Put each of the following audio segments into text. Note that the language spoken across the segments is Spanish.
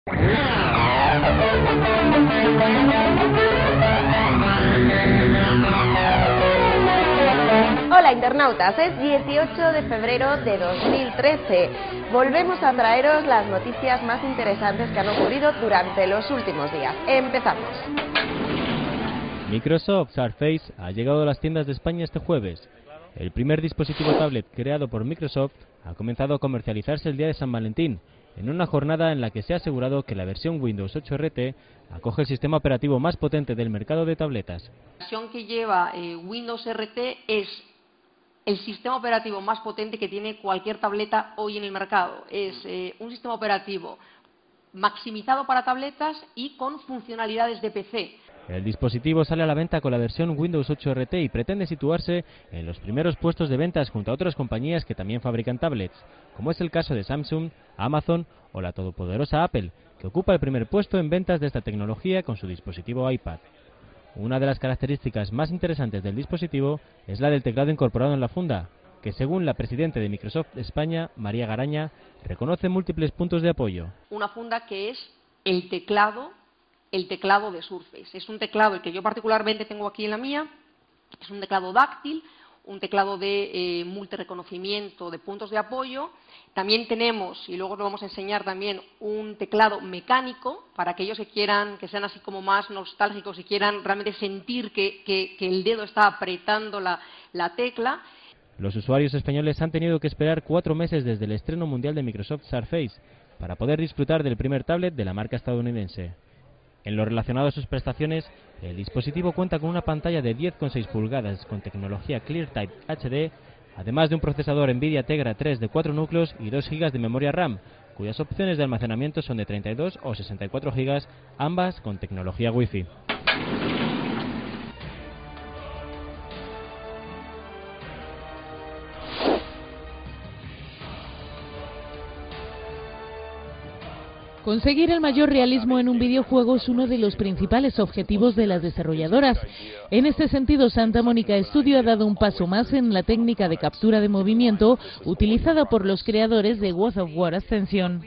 Hola internautas, es 18 de febrero de 2013. Volvemos a traeros las noticias más interesantes que han ocurrido durante los últimos días. Empezamos. Microsoft Surface ha llegado a las tiendas de España este jueves. El primer dispositivo tablet creado por Microsoft ha comenzado a comercializarse el día de San Valentín, en una jornada en la que se ha asegurado que la versión Windows 8 RT acoge el sistema operativo más potente del mercado de tabletas. La versión que lleva Windows RT es el sistema operativo más potente que tiene cualquier tableta hoy en el mercado. Es un sistema operativo maximizado para tabletas y con funcionalidades de PC. El dispositivo sale a la venta con la versión Windows 8 RT y pretende situarse en los primeros puestos de ventas junto a otras compañías que también fabrican tablets, como es el caso de Samsung, Amazon o la todopoderosa Apple, que ocupa el primer puesto en ventas de esta tecnología con su dispositivo iPad. Una de las características más interesantes del dispositivo es la del teclado incorporado en la funda, que según la presidenta de Microsoft España, María Garaña, reconoce múltiples puntos de apoyo. Una funda que es el teclado de Surface. Es un teclado, el que yo particularmente tengo aquí en la mía, es un teclado táctil, un teclado de multireconocimiento de puntos de apoyo. También tenemos, y luego lo vamos a enseñar también, un teclado mecánico para aquellos que quieran, que sean así como más nostálgicos y quieran realmente sentir que el dedo está apretando la tecla. Los usuarios españoles han tenido que esperar 4 meses desde el estreno mundial de Microsoft Surface para poder disfrutar del primer tablet de la marca estadounidense. En lo relacionado a sus prestaciones, el dispositivo cuenta con una pantalla de 10,6 pulgadas con tecnología ClearType HD, además de un procesador Nvidia Tegra 3 de 4 núcleos y 2 GB de memoria RAM, cuyas opciones de almacenamiento son de 32 o 64 GB, ambas con tecnología Wi-Fi. Conseguir el mayor realismo en un videojuego es uno de los principales objetivos de las desarrolladoras. En este sentido, Santa Monica Studio ha dado un paso más en la técnica de captura de movimiento utilizada por los creadores de God of War Ascension.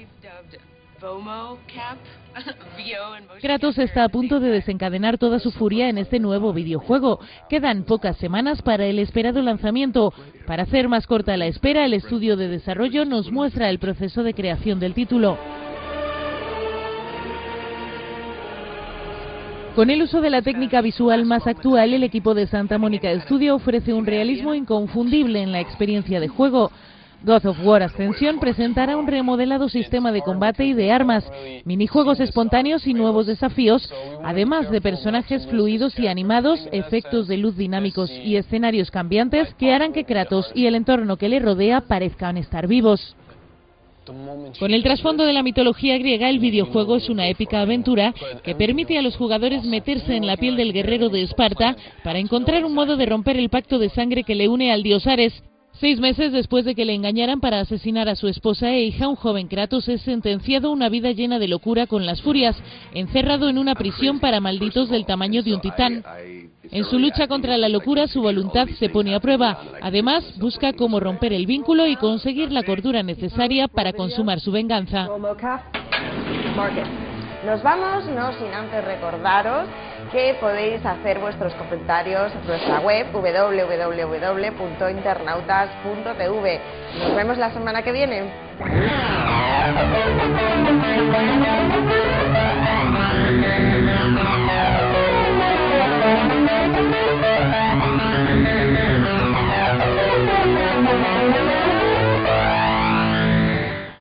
Kratos está a punto de desencadenar toda su furia en este nuevo videojuego. Quedan pocas semanas para el esperado lanzamiento. Para hacer más corta la espera, el estudio de desarrollo nos muestra el proceso de creación del título. Con el uso de la técnica visual más actual, el equipo de Santa Monica Studio ofrece un realismo inconfundible en la experiencia de juego. God of War Ascension presentará un remodelado sistema de combate y de armas, minijuegos espontáneos y nuevos desafíos, además de personajes fluidos y animados, efectos de luz dinámicos y escenarios cambiantes que harán que Kratos y el entorno que le rodea parezcan estar vivos. Con el trasfondo de la mitología griega, el videojuego es una épica aventura que permite a los jugadores meterse en la piel del guerrero de Esparta para encontrar un modo de romper el pacto de sangre que le une al dios Ares. 6 meses después de que le engañaran para asesinar a su esposa e hija, un joven Kratos es sentenciado a una vida llena de locura con las furias, encerrado en una prisión para malditos del tamaño de un titán. En su lucha contra la locura, su voluntad se pone a prueba. Además, busca cómo romper el vínculo y conseguir la cordura necesaria para consumar su venganza. Nos vamos, no sin antes recordaros que podéis hacer vuestros comentarios en nuestra web www.internautas.tv. Nos vemos la semana que viene.